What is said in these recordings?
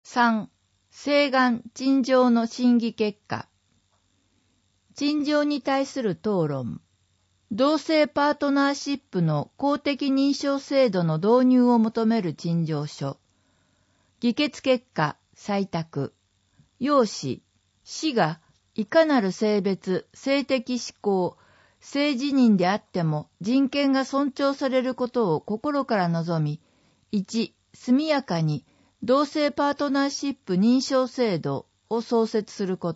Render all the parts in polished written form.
3. 請願陳情の審議結果。陳情に対する討論。同性パートナーシップの公的認証制度の導入を求める陳情書。議決結果、採択。要旨、市がいかなる性別、性的指向、性自認であっても人権が尊重されることを心から望み、1、速やかに同性パートナーシップ認証制度を創設すること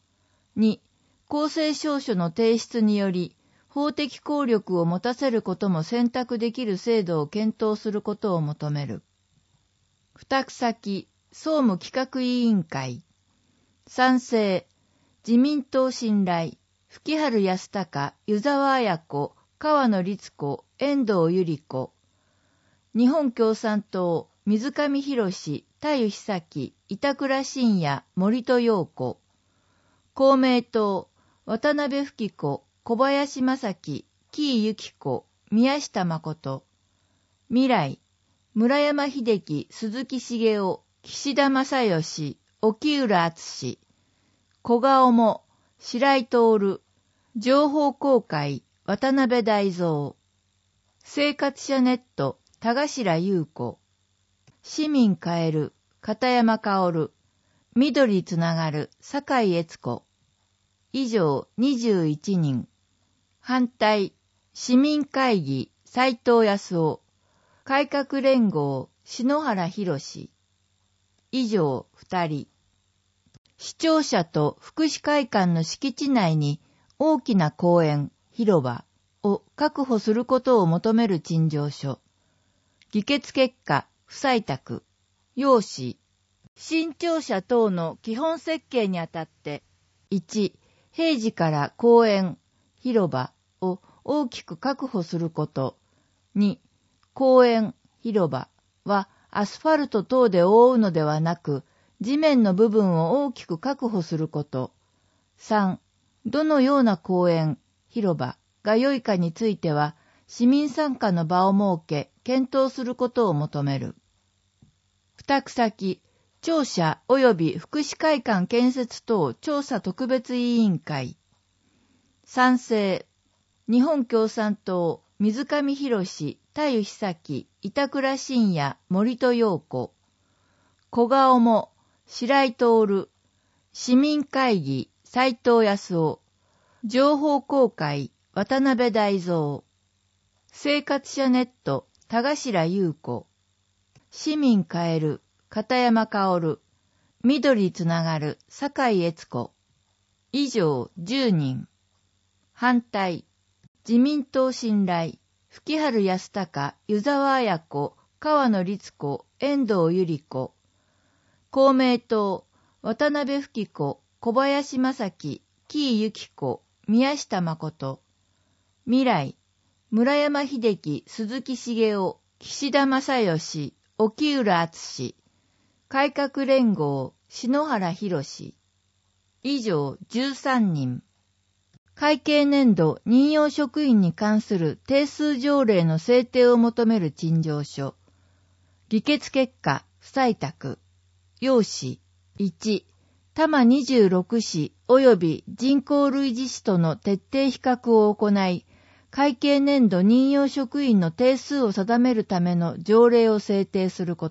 。2、公正証書の提出により、法的効力を持たせることも選択できる制度を検討することを求める。付託先、総務企画委員会。賛成、自民党信頼、吹春康隆、湯沢綾子、川野律子、遠藤百合子。日本共産党、水上博史、田湯久樹、板倉信也、森戸陽子。公明党、渡辺富貴子、小林正樹、紀伊由紀子、宮下誠。未来、村山秀樹、鈴木茂雄、岸田正義、沖浦敦。小顔も、白井徹、情報公開、渡辺大蔵。生活者ネット、田頭優子。市民変える、片山薫。緑つながる、酒井悦子。以上21人。反対、市民会議、斉藤康夫。改革連合、篠原博。以上2人。市庁舎と福祉会館の敷地内に大きな公園、広場を確保することを求める陳情書。議決結果、不採択。要旨、新庁舎等の基本設計にあたって、1、平時から公園、広場を大きく確保すること。2、公園、広場はアスファルト等で覆うのではなく、地面の部分を大きく確保すること。3、どのような公園、広場が良いかについては、市民参加の場を設け、検討することを求める。付託先、庁舎及び福祉会館建設等調査特別委員会。賛成、日本共産党、水上博史、田湯久樹、板倉信也、森戸陽子。小顔も、白井徹、市民会議、斉藤康夫。情報公開、渡辺大蔵。生活者ネット、田頭優子。市民変える、片山薫。緑つながる、酒井悦子。以上10人。反対、自民党信頼、吹春康隆、湯沢綾子、川野律子、遠藤百合子。公明党、渡辺富貴子、小林正樹、紀伊由紀子、宮下誠。未来、村山秀樹、鈴木茂雄、岸田正義、沖浦敦。改革連合、篠原博。以上13人。会計年度任用職員に関する定数条例の制定を求める陳情書。議決結果、不採択。要旨、1、多摩26市及び人口類似市との徹底比較を行い、会計年度任用職員の定数を定めるための条例を制定すること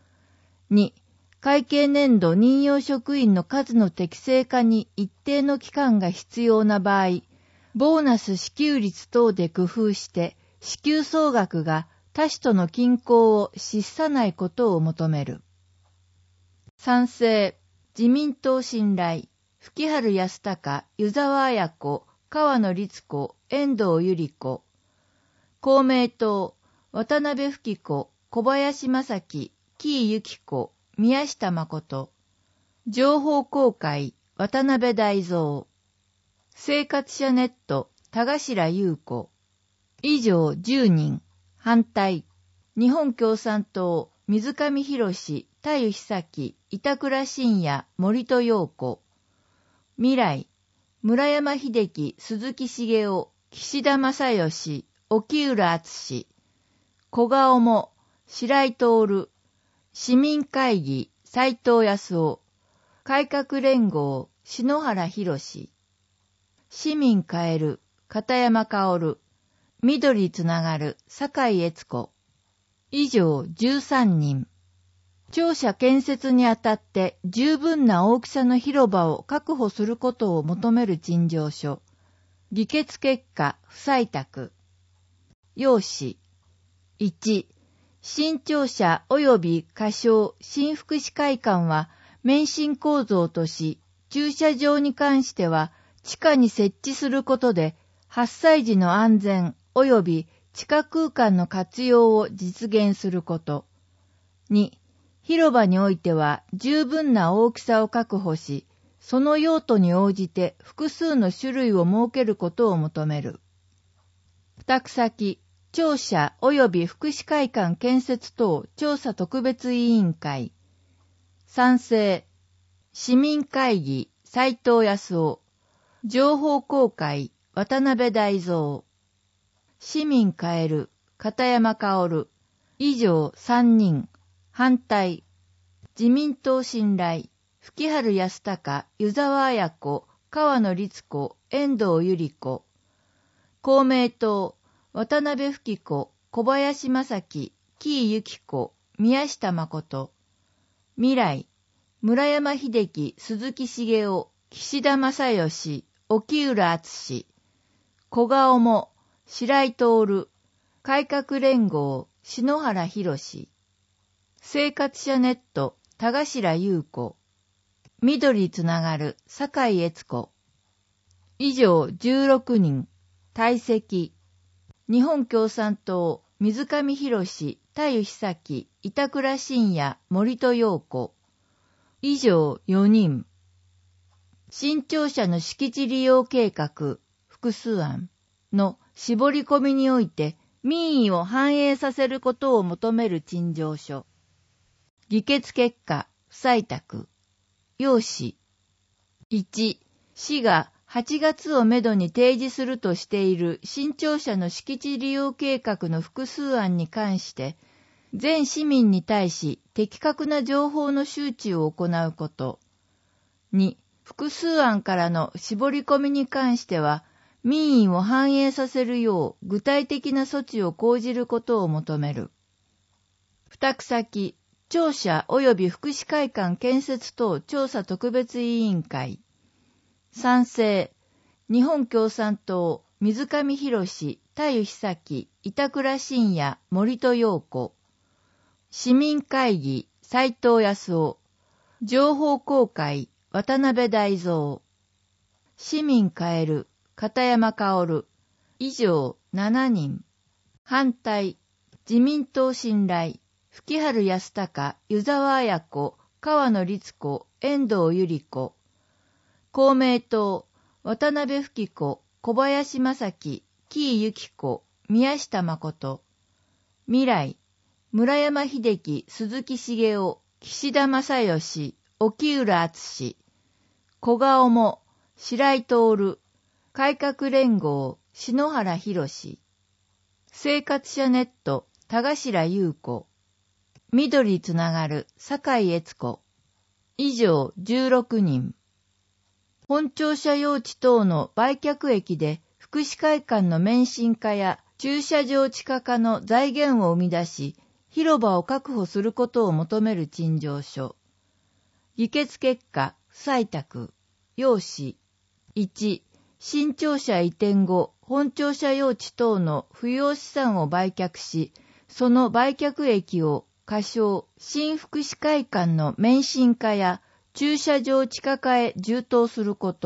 。2、会計年度任用職員の数の適正化に一定の期間が必要な場合、ボーナス支給率等で工夫して支給総額が他市との均衡を失さないことを求める。賛成、自民党信頼、吹春康隆、湯沢綾子、川野律子、遠藤百合子。公明党、渡辺富貴子、小林正樹、紀伊由紀子、宮下誠。情報公開、渡辺大蔵。生活者ネット、田頭優子。以上10人。反対、日本共産党、水上博史、田湯久樹、板倉信也、森戸陽子。未来、村山秀樹、鈴木茂雄、岸田正義、沖浦敦。小顔も、白井徹。市民会議、 斉藤康夫、改革連合、篠原博、市民変える、片山薫、緑つながる、坂井悦子。以上13人。庁舎建設にあたって十分な大きさの広場を確保することを求める陳情書。議決結果不採択。要旨。1、新庁舎及び仮称新福祉会館は免震構造とし、駐車場に関しては地下に設置することで発災時の安全及び地下空間の活用を実現すること。2、広場においては十分な大きさを確保し、その用途に応じて複数の種類を設けることを求める。付託先、庁舎及び福祉会館建設等調査特別委員会。賛成、市民会議、斉藤康夫。情報公開、渡辺大蔵。市民変える、片山薫。以上3人。反対。自民党信頼、吹春康隆、湯沢綾子、川野律子、遠藤百合子。公明党、渡辺富貴子、小林正樹、紀伊由紀子、宮下誠。未来、村山秀樹、鈴木茂雄、岸田正義、沖浦敦。小顔も、白井徹、改革連合、篠原博。生活者ネット、田頭優子。緑つながる、坂井悦子。以上16人。退席。日本共産党、水上博史、田湯久樹、板倉信也、森戸陽子。以上4人。新庁舎の敷地利用計画、複数案の絞り込みにおいて民意を反映させることを求める陳情書。議決結果、不採択。要旨。1、市が8月をめどに提示するとしている新庁舎の敷地利用計画の複数案に関して、全市民に対し的確な情報の周知を行うこと。2、複数案からの絞り込みに関しては、民意を反映させるよう具体的な措置を講じることを求める。付託先、庁舎及び福祉会館建設等調査特別委員会。賛成、日本共産党、水上博史、田湯久樹、板倉信也、森戸陽子。市民会議、斉藤康夫。情報公開、渡辺大蔵。市民変える、片山薫。以上7人。反対、自民党信頼、吹春康隆、湯沢綾子、川野律子、遠藤百合子。公明党、渡辺富貴子、小林正樹、紀伊由紀子、宮下誠。未来、村山秀樹、鈴木茂雄、岸田正義、沖浦敦。小顔も、白井徹、改革連合、篠原博。生活者ネット、田頭優子。緑つながる、坂井悦子。以上16人。本庁舎用地等の売却益で福祉会館の免震化や駐車場地下化の財源を生み出し、広場を確保することを求める陳情書。議決結果、不採択。要旨。1、新庁舎移転後、本庁舎用地等の不要資産を売却し、その売却益を仮称新福祉会館の免震化や駐車場地下化へ充当すること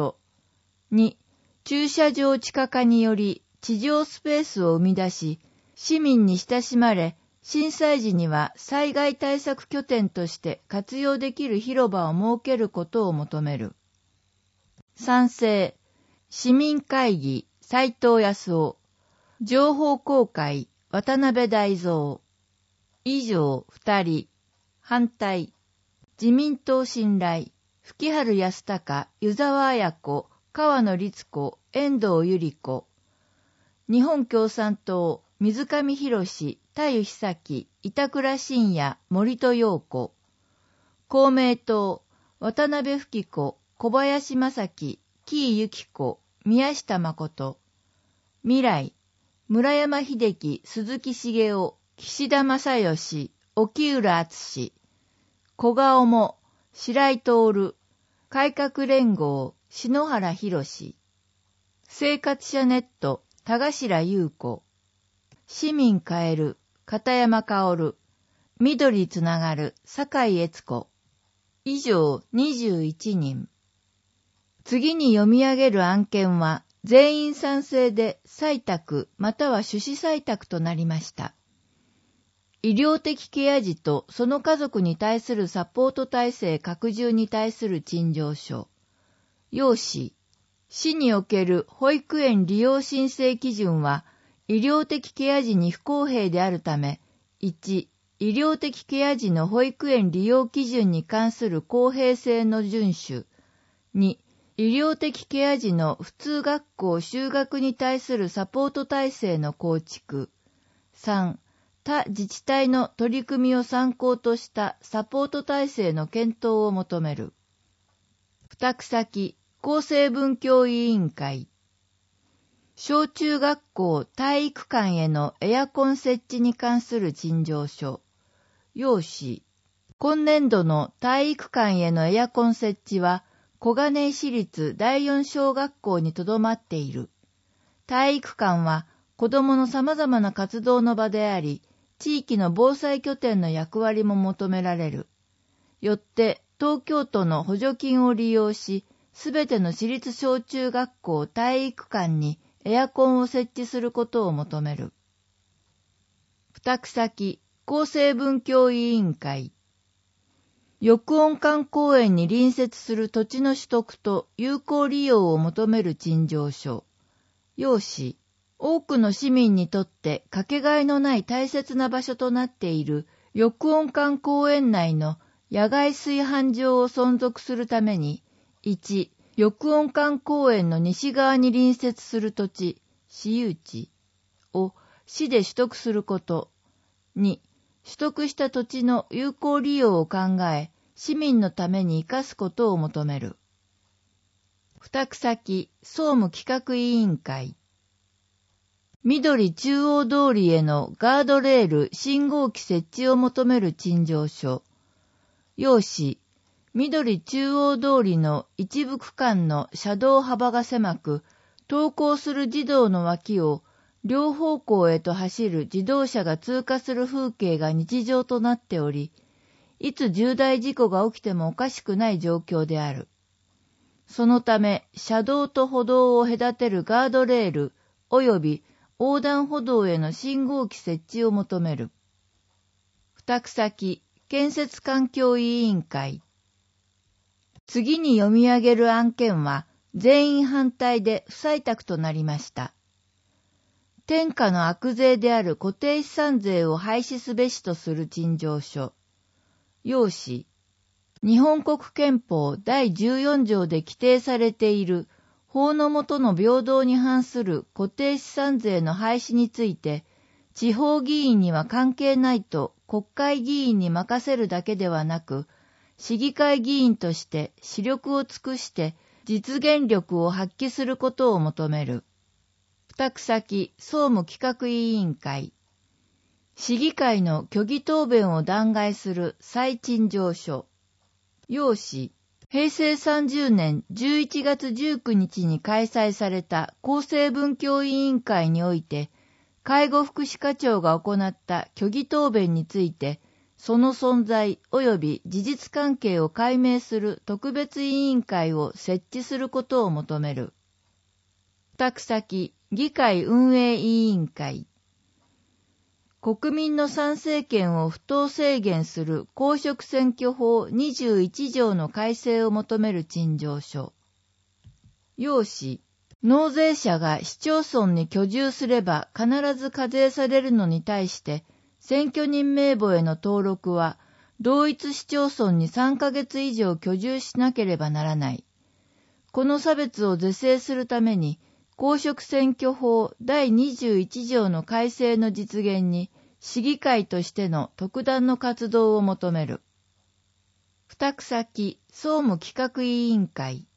。2、駐車場地下化により地上スペースを生み出し、市民に親しまれ、震災時には災害対策拠点として活用できる広場を設けることを求める。賛成、市民会議、斉藤康夫。情報公開、渡辺大蔵。以上2人。反対、自民党信頼、吹春康隆、湯沢綾子、川野律子、遠藤百合子。日本共産党、水上博史、田湯久樹、板倉信也、森戸陽子。 公明党、渡辺富貴子、小林正樹、紀伊由紀子、宮下誠。未来、村山秀樹、鈴木茂雄、岸田正義、沖浦敦。小顔も、白井徹、改革連合、篠原博。生活者ネット、田頭優子。市民変える、片山薫。緑つながる、酒井悦子。以上21人。次に読み上げる案件は、全員賛成で採択または趣旨採択となりました。医療的ケア児とその家族に対するサポート体制拡充に対する陳情書。要旨、市における保育園利用申請基準は、医療的ケア児に不公平であるため、1、医療的ケア児の保育園利用基準に関する公平性の遵守。2、医療的ケア児の普通学校就学に対するサポート体制の構築。3、他自治体の取り組みを参考としたサポート体制の検討を求める。付託先、厚生文教委員会。小中学校体育館へのエアコン設置に関する陳情書。要旨、今年度の体育館へのエアコン設置は、小金井市立第四小学校にとどまっている。体育館は子どもの様々な活動の場であり、地域の防災拠点の役割も求められる。よって東京都の補助金を利用し、すべての市立小中学校体育館にエアコンを設置することを求める。付託先、厚生文教委員会。翼音館公園に隣接する土地の取得と有効利用を求める陳情書。要旨、多くの市民にとってかけがえのない大切な場所となっている翼音館公園内の野外炊飯場を存続するために、1、翼音館公園の西側に隣接する土地、私有地を市で取得すること。2、取得した土地の有効利用を考え、市民のために生かすことを求める。付託先、総務企画委員会。緑中央通りへのガードレール信号機設置を求める陳情書。要旨、緑中央通りの一部区間の車道幅が狭く、登校する児童の脇を両方向へと走る自動車が通過する風景が日常となっており、いつ重大事故が起きてもおかしくない状況である。そのため、車道と歩道を隔てるガードレール及び横断歩道への信号機設置を求める。付託先、建設環境委員会。次に読み上げる案件は、全員反対で不採択となりました。天下の悪税である固定資産税を廃止すべしとする陳情書。要旨、日本国憲法第14条で規定されている法の下の平等に反する固定資産税の廃止について、地方議員には関係ないと国会議員に任せるだけではなく、市議会議員として視力を尽くして実現力を発揮することを求める。付託先、総務企画委員会。市議会の虚偽答弁を弾劾する再陳情書。要旨、平成30年11月19日に開催された厚生文教委員会において、介護福祉課長が行った虚偽答弁について、その存在及び事実関係を解明する特別委員会を設置することを求める。付託先、議会運営委員会。国民の参政権を不当制限する公職選挙法21条の改正を求める陳情書。要旨、納税者が市町村に居住すれば必ず課税されるのに対して、選挙人名簿への登録は同一市町村に3ヶ月以上居住しなければならない。この差別を是正するために、公職選挙法第21条の改正の実現に、市議会としての特段の活動を求める。付二草木総務企画委員会